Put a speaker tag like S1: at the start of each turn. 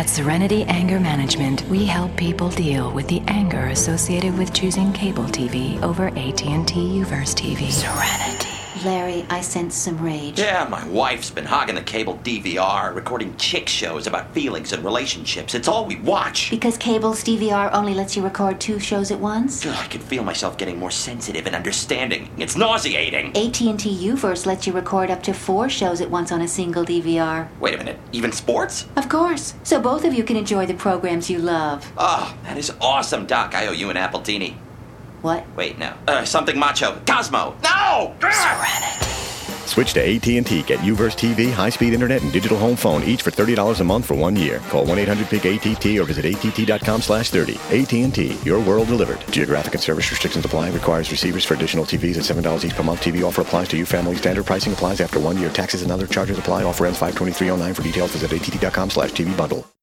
S1: At Serenity Anger Management, we help people deal with the anger associated with choosing cable TV over AT&T UVerse TV. Serenity.
S2: Larry, I sense some rage.
S3: Yeah, my wife's been hogging the cable DVR, recording chick shows about feelings and relationships. It's all we watch.
S2: Because cable's DVR only lets you record 2 shows at once?
S3: I can feel myself getting more sensitive and understanding. It's nauseating.
S2: AT&T UVerse lets you record up to 4 shows at once on a single DVR.
S3: Wait a minute, even sports?
S2: Of course. So both of you can enjoy the programs you love.
S3: Oh, that is awesome, Doc. I owe you an Appletini.
S2: What?
S3: Wait, no. Something macho. Cosmo! No!
S1: Serenity.
S4: Switch to AT&T. Get UVerse TV, high-speed internet, and digital home phone, each for $30 a month for 1 year. Call 1-800-PIG-ATT or visit att.com/30. AT&T, your world delivered. Geographic and service restrictions apply. Requires receivers for additional TVs at $7 each per month. TV offer applies to you. Family standard pricing applies after 1 year. Taxes and other charges apply. Offer ends 5/23/09. For details, visit att.com/TV bundle.